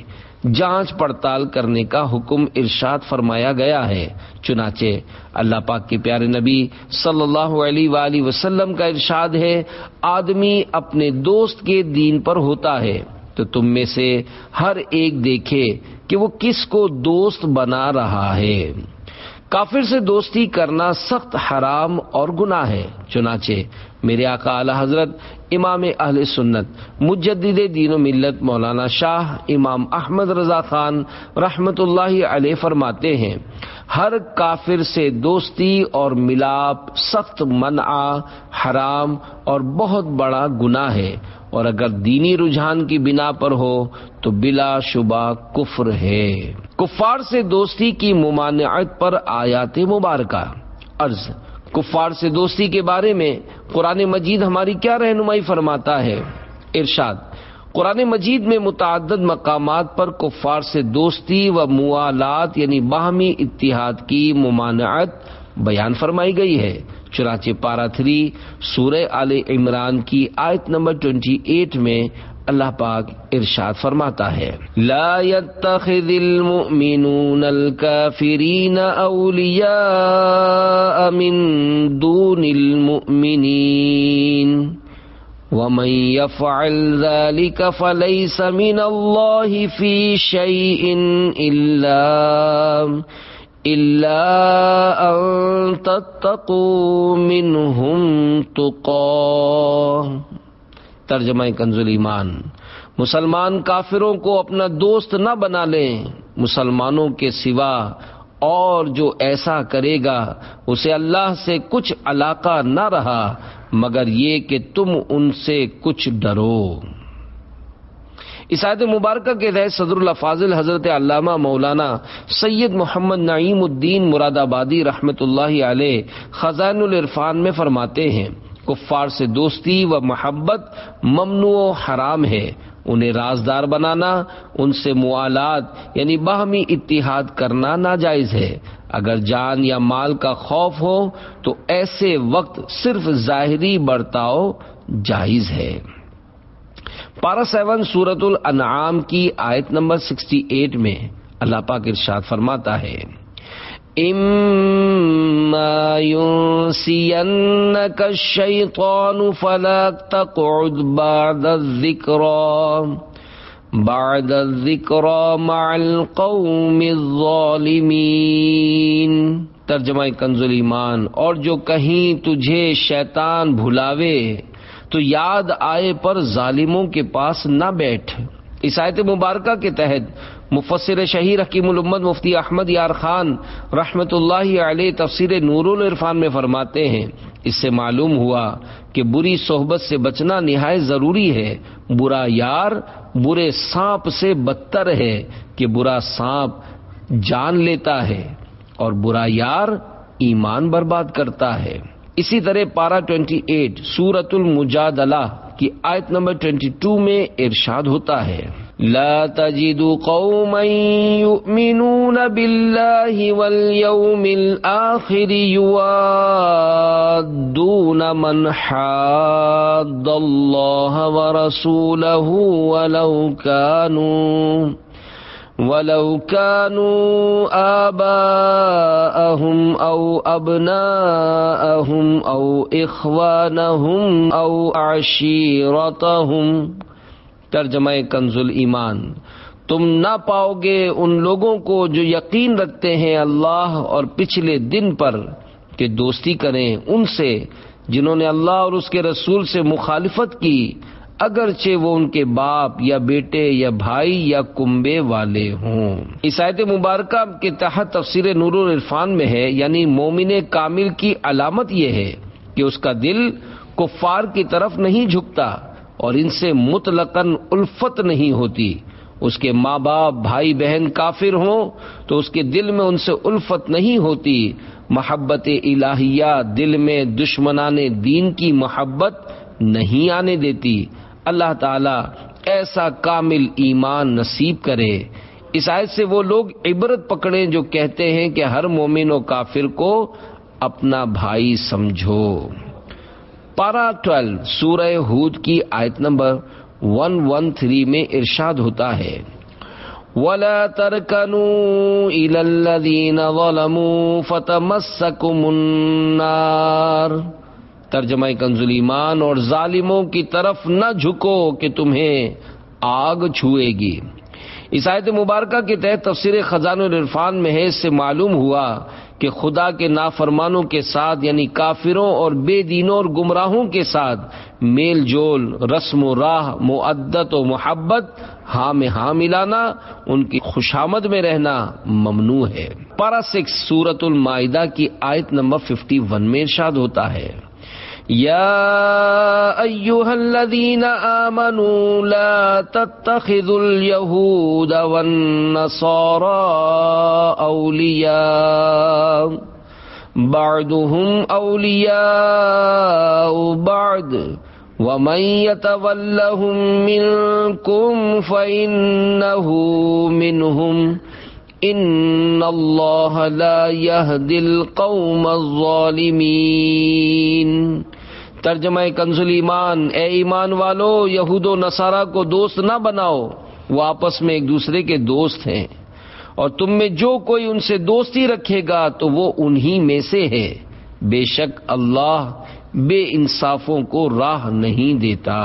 جانچ پڑتال کرنے کا حکم ارشاد فرمایا گیا ہے۔ چنانچہ اللہ پاک کے پیارے نبی صلی اللہ علیہ وآلہ وسلم کا ارشاد ہے، آدمی اپنے دوست کے دین پر ہوتا ہے، تو تم میں سے ہر ایک دیکھے کہ وہ کس کو دوست بنا رہا ہے۔ کافر سے دوستی کرنا سخت حرام اور گناہ ہے۔ چنانچہ میرے آقا اعلی حضرت امام اہل سنت مجدد دین و ملت مولانا شاہ امام احمد رضا خان رحمت اللہ علیہ فرماتے ہیں، ہر کافر سے دوستی اور ملاپ سخت منع، حرام اور بہت بڑا گناہ ہے، اور اگر دینی رجحان کی بنا پر ہو تو بلا شبہ کفر ہے۔ کفار سے دوستی کی ممانعت پر آیات مبارکہ۔ عرض، کفار سے دوستی کے بارے میں قرآن مجید ہماری کیا رہنمائی فرماتا ہے؟ ارشاد، قرآن مجید میں متعدد مقامات پر کفار سے دوستی و موالات یعنی باہمی اتحاد کی ممانعت بیان فرمائی گئی ہے۔ چنانچہ پارہ تھری سورہ آل عمران کی آیت نمبر اٹھائیس میں اللہ پاک ارشاد فرماتا ہے، لا يتخذ المؤمنون الكافرین اولیاء من دون المؤمنین ومن يفعل ذلك فليس من الله في شيء الا الا ان تتقوا منهم تقا۔ ترجمہ کنز ایمان، مسلمان کافروں کو اپنا دوست نہ بنا لیں، مسلمانوں کے سوا، اور جو ایسا کرے گا اسے اللہ سے کچھ علاقہ نہ رہا مگر یہ کہ تم ان سے کچھ ڈرو۔ اس آیت مبارکہ کے تحت صدر الافاضل حضرت علامہ مولانا سید محمد نعیم الدین مراد آبادی رحمت اللہ علیہ خزائن العرفان میں فرماتے ہیں، کفار سے دوستی و محبت ممنوع و حرام ہے، انہیں رازدار بنانا، ان سے موالات یعنی باہمی اتحاد کرنا ناجائز ہے۔ اگر جان یا مال کا خوف ہو تو ایسے وقت صرف ظاہری برتاؤ جائز ہے۔ پارہ سیون سورۃ الانعام کی آیت نمبر اڑسٹھ میں اللہ پاک ارشاد فرماتا ہے، اما ينسينك الشيطان فلا تقعد بعد الذكرى بعد الذكرى مع القوم الظالمين۔ ترجمہ کنز ایمان، اور جو کہیں تجھے شیطان بھلاوے تو یاد آئے پر ظالموں کے پاس نہ بیٹھ۔ اس آیت مبارکہ کے تحت مفسر شہیر حکیم الامت مفتی احمد یار خان رحمت اللہ علیہ تفسیر نور العرفان میں فرماتے ہیں، اس سے معلوم ہوا کہ بری صحبت سے بچنا نہایت ضروری ہے۔ برا یار برے سانپ سے بدتر ہے کہ برا سانپ جان لیتا ہے اور برا یار ایمان برباد کرتا ہے۔ اسی طرح پارہ اٹھائیس سورۃ المجادلہ کی آیت نمبر بائیس میں ارشاد ہوتا ہے، لا تجد قوما يؤمنون بالله واليوم الآخر يوادون من حاد الله ورسوله ولو كانوا ولو كانوا آباءهم أو أبناءهم أو إخوانهم أو عشيرتهم۔ ترجمہ کنز ایمان، تم نہ پاؤ گے ان لوگوں کو جو یقین رکھتے ہیں اللہ اور پچھلے دن پر کہ دوستی کریں ان سے جنہوں نے اللہ اور اس کے رسول سے مخالفت کی، اگرچہ وہ ان کے باپ یا بیٹے یا بھائی یا کنبے والے ہوں۔ اس آیت مبارکہ کے تحت تفسیر نور العرفان میں ہے، یعنی مومن کامل کی علامت یہ ہے کہ اس کا دل کفار کی طرف نہیں جھکتا اور ان سے مطلقاً الفت نہیں ہوتی۔ اس کے ماں باپ بھائی بہن کافر ہوں تو اس کے دل میں ان سے الفت نہیں ہوتی۔ محبت الہیہ دل میں دشمنان دین کی محبت نہیں آنے دیتی۔ اللہ تعالی ایسا کامل ایمان نصیب کرے۔ اس آیت سے وہ لوگ عبرت پکڑیں جو کہتے ہیں کہ ہر مومن و کافر کو اپنا بھائی سمجھو۔ پارہ بارہ سورہ ہود کی آیت نمبر ایک سو تیرہ میں ارشاد ہوتا ہے، وَلَا تَرْكَنُوا إِلَى الَّذِينَ ظَلَمُوا فَتَمَسَّكُمُ النَّارُ۔ ترجمہ کنز ایمان، اور ظالموں کی طرف نہ جھکو کہ تمہیں آگ چھوئے گی۔ اس آیت مبارکہ کے تحت تفسیر خزانہ العرفان میں ہے، اس سے معلوم ہوا کہ خدا کے نافرمانوں کے ساتھ یعنی کافروں اور بے دینوں اور گمراہوں کے ساتھ میل جول، رسم و راہ، مودت و محبت، ہاں میں ہاں ملانا، ان کی خوشامد میں رہنا ممنوع ہے۔ پارہ سکس سورۃ المائدہ کی آیت نمبر ففٹی ون میں ارشاد ہوتا ہے، یا ایھا الذین آمنوا لا تتخذوا اليہود والنصارى اولیاء بعضهم اولیاء بعض ومن يتولهم منکم فإنه منهم ان اللہ لا یہدی القوم الظالمین۔ ترجمہ کنز ایمان، اے ایمان والو، یہود و نصارہ کو دوست نہ بناؤ، وہ آپس میں ایک دوسرے کے دوست ہیں، اور تم میں جو کوئی ان سے دوستی رکھے گا تو وہ انہی میں سے ہے، بے شک اللہ بے انصافوں کو راہ نہیں دیتا۔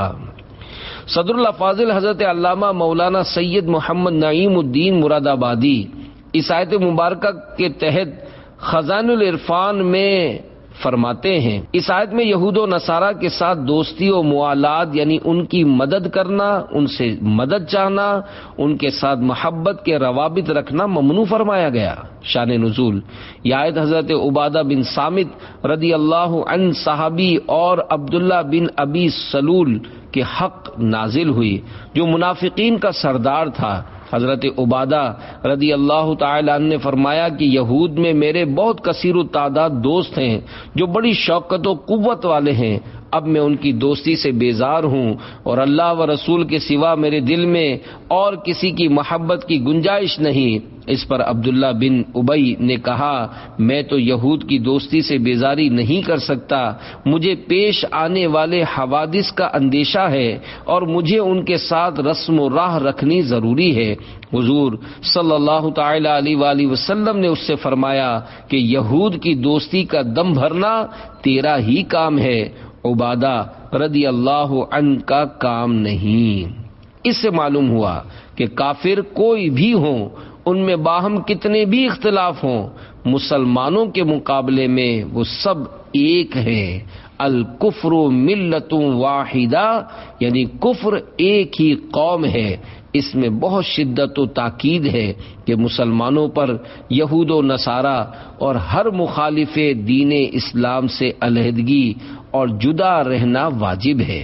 صدر الافاضل حضرت علامہ مولانا سید محمد نعیم الدین مراد آبادی اس آیت مبارکہ کے تحت خزانہ العرفان میں فرماتے ہیں، اس آیت میں یہود و نصارہ کے ساتھ دوستی و موالات یعنی ان کی مدد کرنا، ان سے مدد چاہنا، ان کے ساتھ محبت کے روابط رکھنا ممنوع فرمایا گیا۔ شان نزول، یہ آیت حضرت عبادہ بن صامت رضی اللہ عنہ صحابی اور عبداللہ بن ابی سلول کے حق نازل ہوئی، جو منافقین کا سردار تھا۔ حضرت عبادہ رضی اللہ تعالی عنہ نے فرمایا کہ یہود میں میرے بہت کثیر التعداد دوست ہیں جو بڑی شوکت و قوت والے ہیں، اب میں ان کی دوستی سے بیزار ہوں، اور اللہ و رسول کے سوا میرے دل میں اور کسی کی محبت کی گنجائش نہیں۔ اس پر عبداللہ بن ابی نے کہا، میں تو یہود کی دوستی سے بیزاری نہیں کر سکتا، مجھے پیش آنے والے حوادث کا اندیشہ ہے اور مجھے ان کے ساتھ رسم و راہ رکھنی ضروری ہے۔ حضور صلی اللہ تعالی علیہ وآلہ وسلم نے اس سے فرمایا کہ یہود کی دوستی کا دم بھرنا تیرا ہی کام ہے، عبادہ رضی اللہ عنہ کا کام نہیں۔ اس سے معلوم ہوا کہ کافر کوئی بھی ہوں، ان میں باہم کتنے بھی اختلاف ہوں، مسلمانوں کے مقابلے میں وہ سب ایک ہیں۔ الکفر ملت واحدہ، یعنی کفر ایک ہی قوم ہے۔ اس میں بہت شدت و تاکید ہے کہ مسلمانوں پر یہود و نصارہ اور ہر مخالف دین اسلام سے علیحدگی اور جدا رہنا واجب ہے۔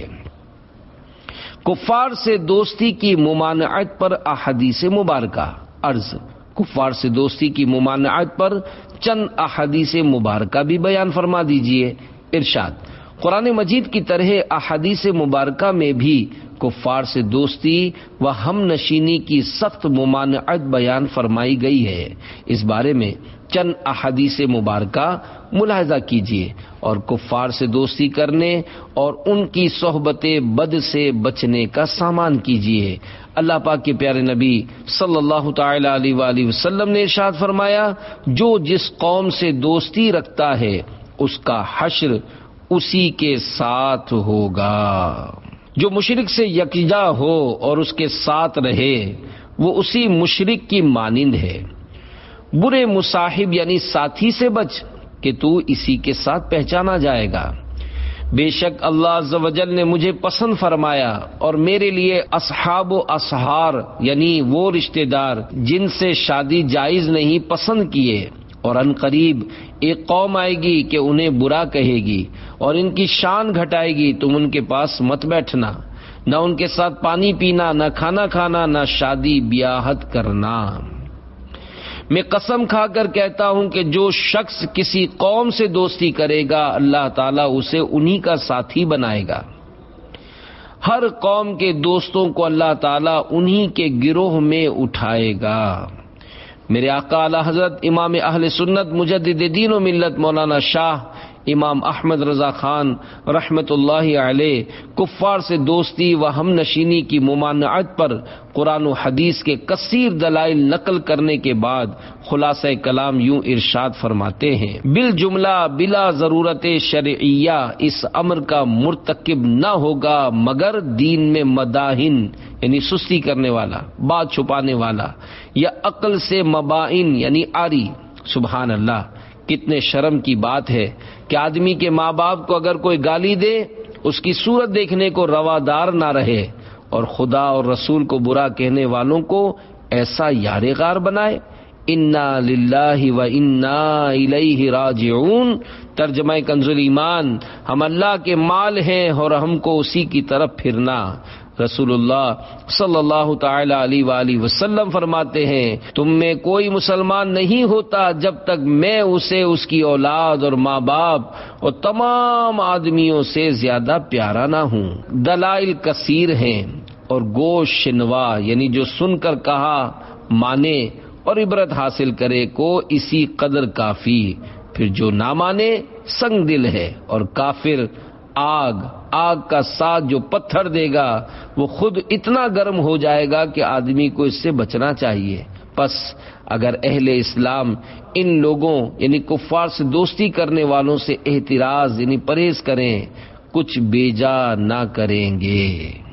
کفار سے دوستی کی ممانعت پر احادیث مبارکہ، عرض کفار سے دوستی کی ممانعت پر چند احادیث مبارکہ بھی بیان فرما دیجئے۔ ارشاد، قرآن مجید کی طرح احادیث مبارکہ میں بھی کفار سے دوستی و ہم نشینی کی سخت ممانعت بیان فرمائی گئی ہے۔ اس بارے میں چند احادیث مبارکہ ملاحظہ کیجیے اور کفار سے دوستی کرنے اور ان کی صحبت بد سے بچنے کا سامان کیجیے۔ اللہ پاک کے پیارے نبی صلی اللہ تعالی علیہ وآلہ وسلم نے ارشاد فرمایا، جو جس قوم سے دوستی رکھتا ہے اس کا حشر اسی کے ساتھ ہوگا۔ جو مشرک سے یکجا ہو اور اس کے ساتھ رہے وہ اسی مشرک کی مانند ہے۔ برے مصاحب یعنی ساتھی سے بچ کہ تو اسی کے ساتھ پہچانا جائے گا۔ بے شک اللہ عز و جل نے مجھے پسند فرمایا اور میرے لیے اصحاب و اصہار یعنی وہ رشتہ دار جن سے شادی جائز نہیں پسند کیے، اور ان قریب ایک قوم آئے گی کہ انہیں برا کہے گی اور ان کی شان گھٹائے گی، تم ان کے پاس مت بیٹھنا، نہ ان کے ساتھ پانی پینا، نہ کھانا کھانا، نہ شادی بیاہت کرنا۔ میں قسم کھا کر کہتا ہوں کہ جو شخص کسی قوم سے دوستی کرے گا اللہ تعالیٰ اسے انہی کا ساتھی بنائے گا۔ ہر قوم کے دوستوں کو اللہ تعالیٰ انہی کے گروہ میں اٹھائے گا۔ میرے آقا اعلی حضرت امام اہل سنت مجدد دین و ملت مولانا شاہ امام احمد رضا خان رحمت اللہ علیہ کفار سے دوستی و ہم نشینی کی ممانعت پر قرآن و حدیث کے کثیر دلائل نقل کرنے کے بعد خلاصہ کلام یوں ارشاد فرماتے ہیں، بالجملہ بلا ضرورت شرعیہ اس امر کا مرتکب نہ ہوگا مگر دین میں مداہن یعنی سستی کرنے والا، بات چھپانے والا، یا عقل سے مبائن یعنی عاری۔ سبحان اللہ، کتنے شرم کی بات ہے کہ آدمی کے ماں باپ کو اگر کوئی گالی دے اس کی صورت دیکھنے کو روادار نہ رہے، اور خدا اور رسول کو برا کہنے والوں کو ایسا یار غار بنائے۔ انا للہ و انا الیہ راجعون، ترجمہ کنز ایمان، ہم اللہ کے مال ہیں اور ہم کو اسی کی طرف پھرنا۔ رسول اللہ صلی اللہ تعالی علیہ وآلہ وسلم فرماتے ہیں، تم میں کوئی مسلمان نہیں ہوتا جب تک میں اسے اس کی اولاد اور ماں باپ اور تمام آدمیوں سے زیادہ پیارا نہ ہوں۔ دلائل کثیر ہیں اور گوش شنوا یعنی جو سن کر کہا مانے اور عبرت حاصل کرے کو اسی قدر کافی، پھر جو نہ مانے سنگ دل ہے، اور کافر آگ آگ کا ساتھ جو پتھر دے گا وہ خود اتنا گرم ہو جائے گا کہ آدمی کو اس سے بچنا چاہیے۔ پس اگر اہل اسلام ان لوگوں یعنی کفار سے دوستی کرنے والوں سے احتراز یعنی پرہیز کریں، کچھ بیجا نہ کریں گے۔